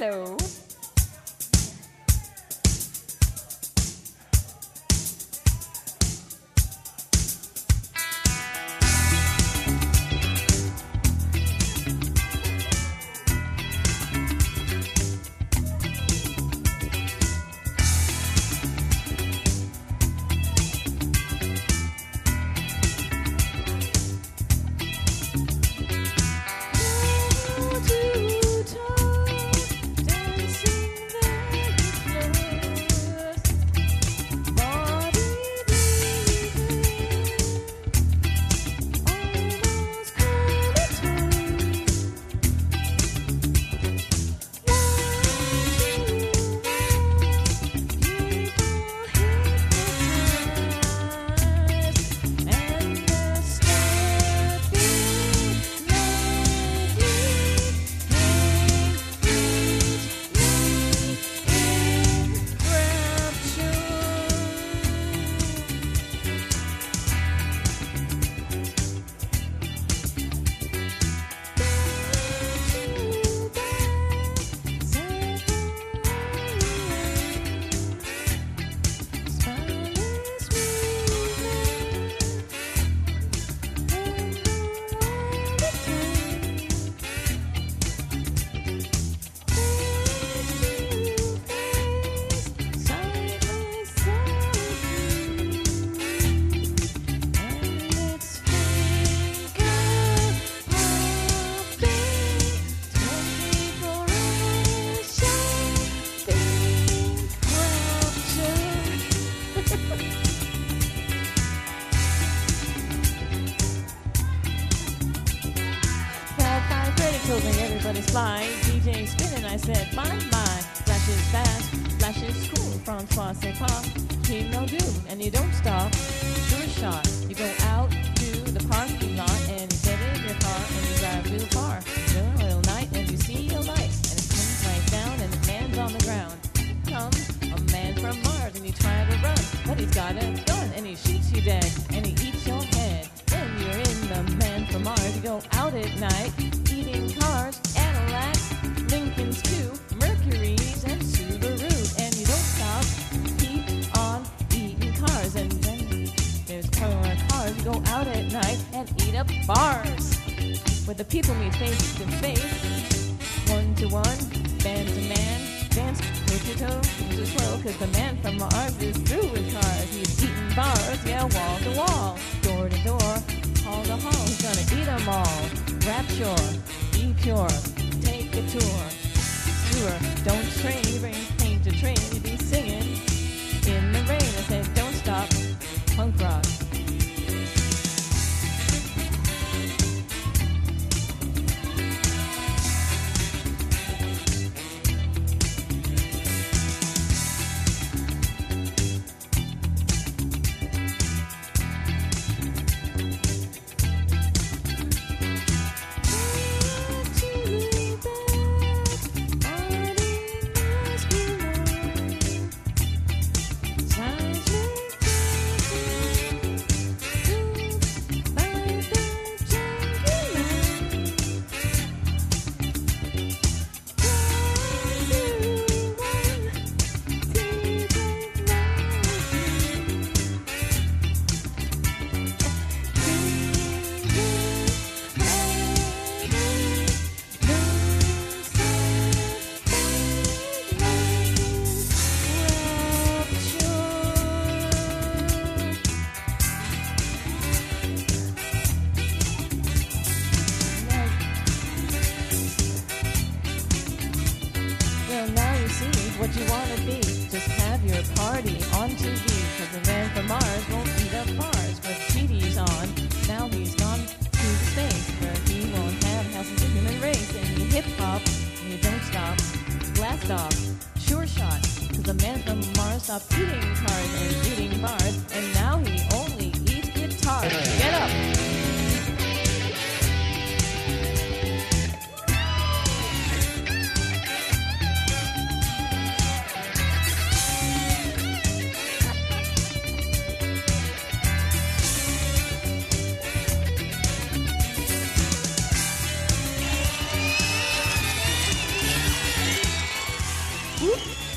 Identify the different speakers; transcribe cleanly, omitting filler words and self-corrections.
Speaker 1: Hello. Told me everybody's flying, DJ spinning, I said, my, flash is fast, flash is cool, Francois, c'est pas, team no doom, and you don't stop, sure shot, you go out to the parking lot, and you get in your car, and you drive too far, all night, and you see a light, and it comes right down, and it lands on the ground, comes a man from Mars, and you try to run, but he's got a gun, and he shoots you dead, and he eats your head, then you're in the man from Mars, you go out at night, eating cars, Cadillacs, Lincolns too, Mercuries and Subarus, and you don't stop, keep on eating cars, and then there's cars, you go out at night and eat up bars, where the people meet face to face, one to one, man to man, dance toe to toe, to slow, cause the man from Mars is through with cars, he's eating bars, yeah, wall to wall, door to door, hall to hall, he's gonna eat them all, rapture, be pure, take a tour, tour, don't strain, bring pain to train, you be singing in the rain, I said don't stop, punk rock. What you wanna be, just have your party on TV, cause the man from Mars won't eat up bars with TV's on. Now he's gone to the space where he won't have houses of the human race, and you hip hop and you don't stop, blast off, sure shot, cause the man from Mars stopped eating cars and eating bars, and now he only eats guitars. Get up!
Speaker 2: Whoop.